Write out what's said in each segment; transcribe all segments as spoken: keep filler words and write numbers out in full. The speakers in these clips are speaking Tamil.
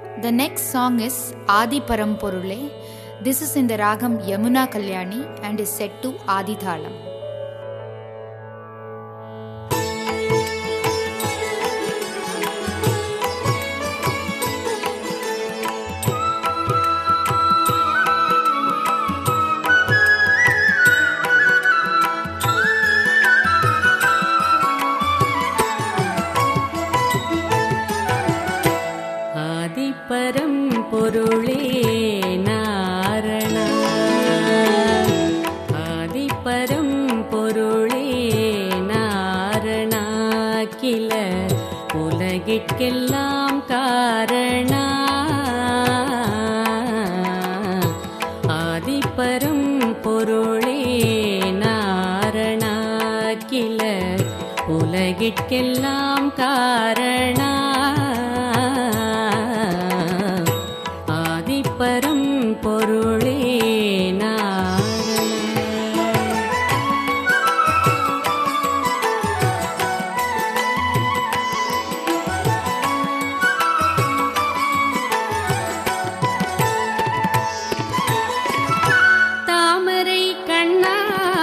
The next song is Adi Parampurule. This is in the Ragam Yamuna Kalyani and is set to Adi Thalam. பரம்பொருளே நாரண ஆதி பரம்பொருளே நாரண கில உலகிற்கெல்லாம் காரண ஆதி பரம்பொருளே நாரண கில உலகிற்கெல்லாம் காரண பரம்பொருளே நாரண தாமரை கண்ணா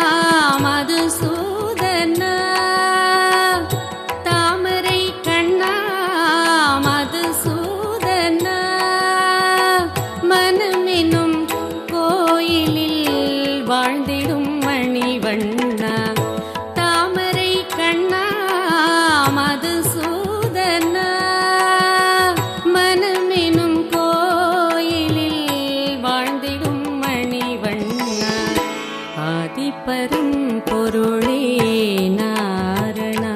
மதுசூதனா தாமரை கண்ணா மதுசூதனா மனமெனும் கோயிலில் வாழ்ந்திடும் மணிவண்ணா தாமரை கண்ணா மதுசூதனா மனமெனும் கோயிலில் வாழ்ந்திடும் மணிவண்ணா ஆதி பரம்பொருளே நாரணா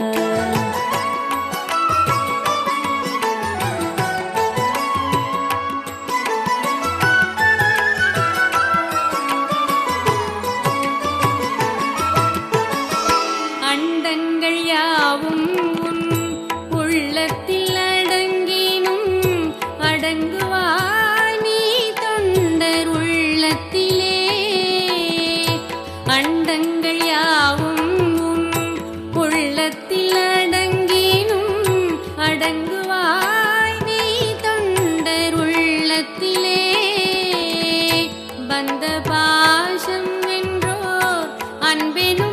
அண்டங்கள் யாவும் உன் உள்ளத்தில் அடங்கினும் அடங்குவாய் நீ தொண்டர் உள்ளத்திலே அண்டங்கள் யாவும் உன் உள்ளத்தில் அடங்கினும் அடங்குவாய் நீ தொண்டர் உள்ளத்திலே பந்த பாசம் என்றோர் அன்பெனும்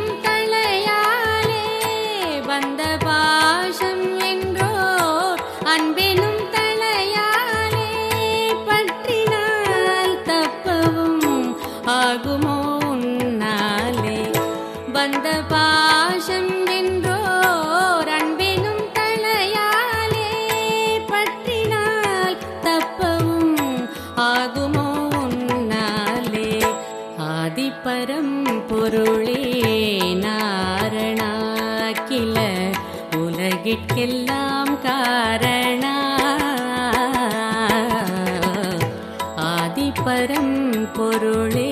வந்த பாசம் என்றோர் அன்பெனும் தலையாலே பற்றினால் தப்பவும் ஆகுமோ உன்னாலே வந்த பாசம் என்றோர் அன்பெனும் தலையாலே பற்றினால் தப்பவும் ஆகுமோ உன்னாலே ஆதி பரம்பொருளே நாரணா கில உலகிற்கெல்லாம் காரண ஆதி பரம்பொருளே